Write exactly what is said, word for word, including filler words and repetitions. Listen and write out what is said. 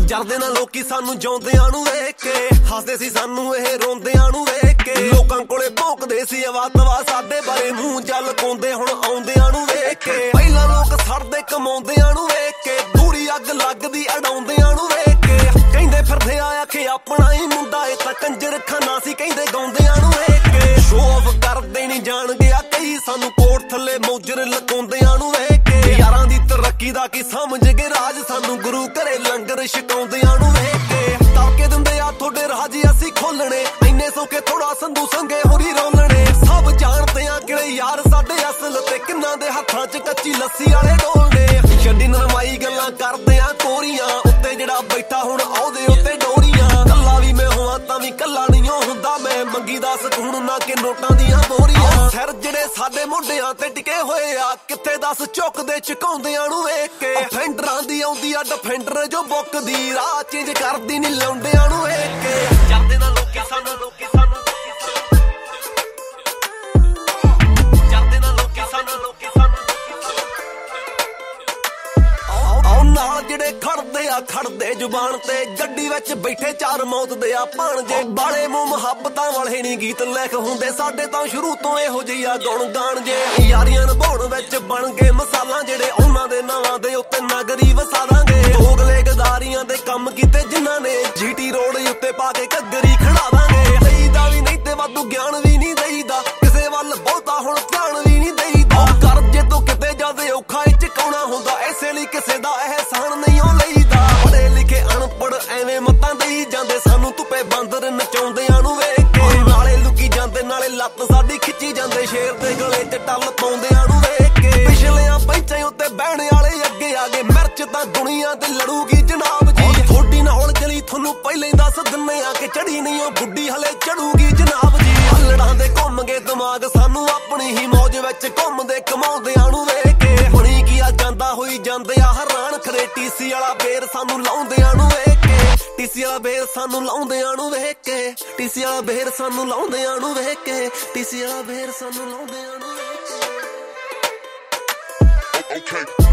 ਜਰਦੇ ਨਾ ਲੋਕੀ ਸਾਨੂੰ ਜਿਉਂਦਿਆਂ ਨੂੰ ਵੇਖ ਕੇ, ਹੱਸਦੇ ਸੀ ਸਾਨੂੰ ਇਹ ਰੋਂਦਿਆਂ ਨੂੰ ਵੇਖ ਕੇ। ਲੋਕਾਂ ਕੋਲੇ ਭੌਂਕਦੇ ਸੀ ਅਵਾਤਵਾ ਸਾਡੇ ਬਾਰੇ, ਮੂੰਹ ਜਲ ਕੋਂਦੇ ਹੁਣ ਆਉਂਦਿਆਂ ਨੂੰ ਵੇਖ ਕੇ। ਪਹਿਲਾਂ ਲੋਕ ਸੜਦੇ ਕਮਾਉਂਦਿਆਂ ਨੂੰ ਵੇਖ ਕੇ, ਦੂਰੀ ਅੱਗ ਲੱਗਦੀ ਅਡਾਉਂਦਿਆਂ ਨੂੰ ਵੇਖ ਕੇ। ਕਹਿੰਦੇ ਫਿਰਦੇ ਆ ਆਖੇ ਆਪਣਾ ਹੀ ਮੁੰਡਾ, ਇਹ ਤਾਂ ਕੰਜਰ ਖਾਨਾ ਸੀ ਕਹਿੰਦੇ ਗਾਉਂਦਿਆਂ ਨੂੰ ਵੇਖ ਕੇ। ਸ਼ੋਅ ਆਫ ਕਰਦੇ ਨਹੀਂ ਜਾਣ ਗਿਆ ਕਈ, ਸਾਨੂੰ ਕੋਟ ਥੱਲੇ ਮੌਜਰ ਲਕਾਉਂਦਿਆਂ ਨੂੰ ਵੇਖ ਕੇ। ਯਾਰਾਂ ਦੀ ਤਰੱਕੀ ਦਾ ਕੀ ਸਮਝ ਗਏ ਰਾਜ, ਸਾਨੂੰ ਗੁਰੂ ਘਰੇ ਲੰਗਰ ਛਕਾਉਂਦਿਆਂ ਨੂੰ ਵੇਖ ਕੇ। ਤੜਕੇ ਦਿੰਦੇ ਆ ਤੁਹਾਡੇ ਰਾਜ ਅਸੀਂ ਖੋਲਣੇ, ਇੰਨੇ ਸੌਕੇ ਥੋੜਾ ਸੰਧੂ ਸੰਗੇ ਹੋਰੀ ਰੋਲਣੇ। ਸਭ ਜਾਣਦੇ ਆ ਕਿਹੜੇ ਯਾਰ ਸਾਡੇ ਅਸਲ, ਤੇ ਕਿੰਨਾਂ ਦੇ ਹੱਥਾਂ 'ਚ ਕੱਚੀ ਲੱਸੀ ਵਾਲੇ ਡੋਲਦੇ। ਛੱਡੀ ਨਰਮਾਈ ਗੱਲਾਂ ਕਰਦੇ ਆ ਕੋਰੀਆਂ, ਉੱਤੇ ਜਿਹੜਾ ਬੈਠਾ ਹੁਣ ਆਉਦੇ ਉੱਤੇ ਡੋਰੀਆਂ। ਕੱਲਾ ਵੀ ਮੈਂ ਹੋਵਾਂ ਤਾਂ ਵੀ ਕੱਲਾ ਨਹੀਂ ਹੁੰਦਾ ਮੈਂ, ਮੰਗੀ ਦਾ ਸਕੂਨ ਨਾ ਕਿ ਨੋਟਾਂ ਦੀਆਂ ਬੋਰੀਆਂ। ਸਿਰ ਜਿਹੜੇ ਸਾਡੇ ਮੁੰਡਿਆਂ ਤੇ ਟਿਕੇ ਹੋਏ ਆ, ਕਿੱਥੇ ਦੱਸ ਝੁਕਦੇ ਝੁਕਾਉਂਦਿਆਂ ਨੂੰ ਵੇਖ ਕੇ। ਫੈਂਡਰਾਂ ਦੀ ਆਉਂਦੀ ਆ ਡਿਫੈਂਡਰ ਜੋ ਬੁੱਕਦੀ, ਰਾਹ ਚੇਂਜ ਕਰਦੀ ਨਹੀਂ ਲੌਂਡਿਆਂ ਨੂੰ ਵੇਖ ਕੇ। ਜਾਂਦੇ ਨਾ ਲੋਕੀ ਸਾਨੂੰ ਲੋਕੀ ਸਾਨੂੰ ਜਾਂਦੇ ਨਾ ਲੋਕੀ ਸਾਨੂੰ ਲੋਕੀ ਸਾਨੂੰ ਨਾਲ ਜਿਹੜੇ ਖੜਦੇ ਆ ਖੜਦੇ ਜ਼ੁਬਾਨ ਤੇ, ਗੱਡੀ ਵਿੱਚ ਬੈਠੇ ਚਾਰ ਮੌਤ ਦੇ ਆ ਭਾਣਜੇ। ਬਾਲੇ ਮੂੰਹ ਮੁਹੱਬਤਾਂ ਵਾਲੇ ਨਹੀਂ ਗੀਤ ਲਿਖ ਹੁੰਦੇ ਸਾਡੇ ਤਾਂ ਸ਼ੁਰੂ ਤੋਂ ਇਹੋ ਜਿਹੀ ਆ ਗੁਣ ਗਾਣ ਜੇ। ਯਾਰੀਆਂ ਨਿਭਾਉਣ ਵਿੱਚ ਬਣ ਗਏ ਮਸਾਲਾ, ਜਿਹੜੇ ਉਹਨਾਂ ਦੇ ਨਾਵਾਂ ਦੇ ਉੱਤੇ ਨਗਰੀ ਵਸਾ ਦਾਂਗੇ। ਦੋਗਲੇ ਗਦਾਰੀਆਂ ਦੇ ਕੰਮ ਕੀਤੇ ਜਿਨ੍ਹਾਂ ਨੇ, ਜੀਟੀ ਰੋਡ ਉੱਤੇ ਪਾ ਕੇ ਘੱਗਰੀ ਖੜਾ ਦਾਂਗੇ। ਦੇਈਦਾ ਵੀ ਨਹੀਂ ਤੇ ਵਾਧੂ ਗਿਆਨ ਵੀ ਨਹੀਂ ਦੇਈਦਾ, ਕਿਸੇ ਵੱਲ ਬਹੁਤਾ ਹੁਣ ਧਿਆਨ ਵੀ ਨਹੀਂ ਦੇਈਦਾ। ਕਰਜ਼ੇ ਤੋਂ ਕਿਤੇ ਜ਼ਿਆਦਾ ਔਖਾ ਇਹ ਚੁਕਾਉਣਾ ਹੁੰਦਾ, ਇਸੇ ਲਈ ਕਿਸੇ ਦਾ ਅਹਿਸਾਨ ਨਹੀਂ ਉਹ ਲਈਦਾ। ਪੜ੍ਹੇ ਲਿਖੇ ਅਨਪੜ੍ਹ ਐਵੇਂ ਮਤਾਂ ਦੇਈ ਜਾਂਦੇ, ਸਾਨੂੰ ਧੁੱਪੇ ਬਾਂਦਰ ਨਚਾਉਂਦਿਆਂ ਨੂੰ ਵੇਖ ਕੇ। ਨਾਲੇ ਲੁਕੀ ਜਾਂਦੇ ਨਾਲੇ ਲੱਤ ਸਾਡੀ ਖਿੱਚੀ ਜਾਂਦੇ, ਸ਼ੇਰ ਦੇ ਗਲੇ 'ਚ ਟੱਲ ਪਾਉਂਦਿਆਂ ਨੂੰ ਵੇਖ ਕੇ। ਪਿਛਲਿਆਂ ਪੈਂਚਾਂ ਉੱਤੇ ਬਹਿਣ ਵਾਲੇ ਅੱਗੇ ਆ ਗਏ, ਮਿਰਚ ਤਾਂ ਦੁਨੀਆ ਤੇ ਲੜੂਗੀ ਜਨਾਬ ਜੀ। ਥੋੜੀ ਨਾਲ ਜਲੀ ਤੁਹਾਨੂੰ ਪਹਿਲਾਂ ਹੀ ਦੱਸ ਦਿੰਨੇ ਆ ਕਿ ਚੜੀ ਨਹੀਂ ਉਹ ਗੁੱਡੀ ਹਲੇ ਚੜੂਗੀ ਜਨਾਬ ਜੀ। ਹੱਲੜਾਂ ਦੇ ਘੁੰਮ ਗਏ ਦਿਮਾਗ ਸਾਨੂੰ, ਆਪਣੀ ਹੀ ਮੌਜ ਵਿੱਚ ਘੁੰਮਦੇ ਕਮਾਉਂਦਿਆਂ ਨੂੰ ਵੇਖ ਕੇ। ਬਣੀ ਕੀ ਆ ਜਾਂਦਾ ਹੋਈ ਜਾਂਦੇ ਆ ਹੈਰਾਨ, ਖਰੇ ਟੀਸੀ ਵਾਲਾ ਬੇਰ ਸਾਨੂੰ ਲਾਉਂਦਿਆਂ ਨੂੰ ਵੇਖ ਕੇ। ਟੀਸੀ ਵਾਲਾ ਬੇਰ ਸਾਨੂੰ ਲਾਉਂਦਿਆਂ ਨੂੰ ਵੇਖ ਕੇ, ਟੀਸੀ ਵਾਲਾ ਬੇਰ ਸਾਨੂੰ ਲਾਉਂਦਿਆਂ ਨੂੰ ਵੇਖ ਕੇ, ਟੀਸੀ ਵਾਲਾ ਬੇਰ ਸਾਨੂੰ ਲਾਉਂਦਿਆਂ ਨੂੰ ਵੇਖ ਕੇ। Okay.